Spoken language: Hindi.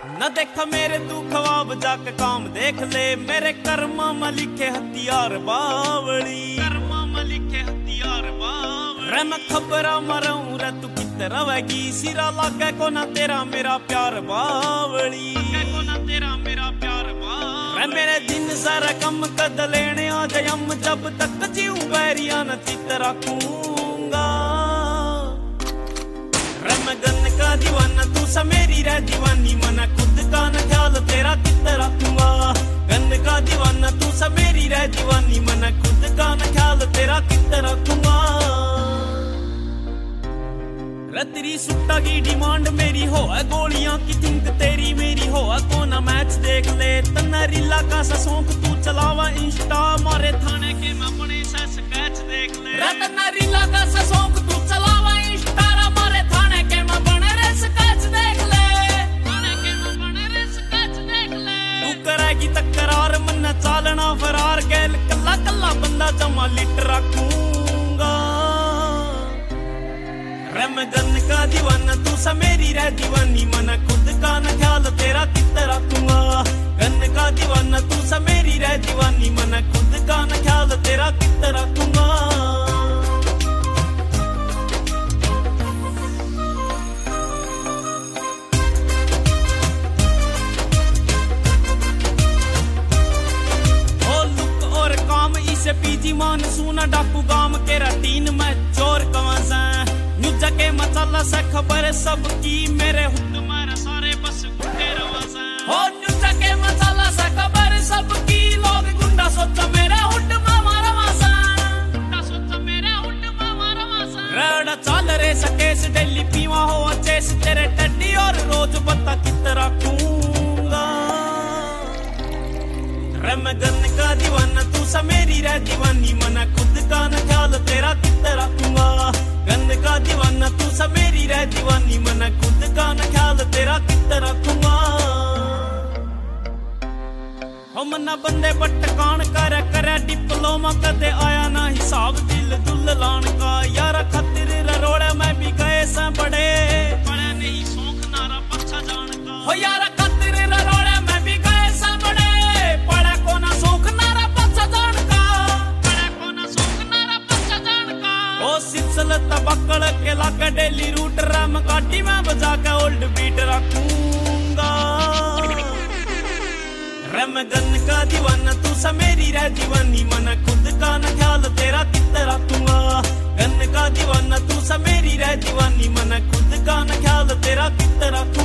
न देख मेरे तू ख्वाब जाके काम देख ले, मेरे कर्मा में लिखे हथियार बावली, कर्मा में लिखे हथियार बावली। रे मैं खबरा मरूं रे तू कित रवेगी, सिरा लागे को ना तेरा मेरा प्यार बावली, को ना तेरा मेरा प्यार बावली। रे मेरे दिन सारा कम कद लेने आ जयम, जब तक जीऊं बैरिया न चित रखूंगा। रे मैं गन का दीवाना तू सा मेरी रह दीवानी, मना खुद का न ख्याल तेरा कित रखूंगा। गन का दीवाना तू सा मेरी रह दीवानी, मना खुद का न ख्याल तेरा कित रखूंगा। रे तेरी सुट्टा की डिमांड मेरी हो है, गोलियां की थिंक तेरी मेरी हो है, कोना मैच देख ले तना रीला का सा शौक तू चलावा इंस्टा, मारे थाने के मैं अपने से स्केच देख ले। रे तना रीला का सा शौक तू चलावा इंस्टा, मारे थाने के मैं बने रे स्केच देख ले, थाने के मैं बने रे स्केच देख ले। तू करेगी तकरार मन्ना चालना फरार, गैल कल्ला कल्ला बंदा जमा लिट रखूंगा। रे मैं गन का दीवाना तू सा मेरी रह दीवानी, मना खुद का न ख्याल तेरा कित रखूंगा। गन का दीवाना तू सा मेरी रह दीवानी, मना खुद का न ख्याल तेरा कित रखूंगा। ओ लुक और काम इसे पीजी मान सुना, डाकू गाम के रटीन में चोर कवासा, न्यूज़ के मसाला से खबर सबकी, मेरे हुड मारे सारे बस गुंडे रवासा। हो न्यूज़ के मसाला से खबर सबकी, लोग गुंडा सोचा मेरे हुड मामा रवासा, गुंडा सोचा मेरे हुड मामा रवासा। रेड चाल रे सकेस दिल्ली पीवा हो चेस, तेरे टड्डी और रोज बता कित रखूंगा। रे मैं गन का दीवाना तू सा मेरी रह दीवानी, मना खुद का न ख्याल तेरा कित रखूंगा। गन का दीवाना तू सा मेरी रह दीवानी, मना खुद का न ख्याल तेरा कित रखूंगा। हो मना बंदे बटकान करे डिप्लोमा, कदे आया ना हिसाब दिल दुल लान का, यारा खातिर रोड़े में भी गए से बड़े नहीं शौक नारा पछा जान का। हो यारा खातिर रोड़े में भी गए से बड़े, पड़े को ना शौक नारा पछा जान का, पड़े को ना शौक नारा पछा जान का। ओ सिलसिला पकड़ के लाके डेली रूट, राम काटी में बजा के ओल्ड बीट रखूंगा। रे मैं गन का दीवाना तू सा मेरी रह दीवानी, मना खुद का न ख्याल तेरा कित रखूंगा। गन का दीवाना तू सा मेरी रह दीवानी, मना खुद का न ख्याल तेरा कित रखूंगा।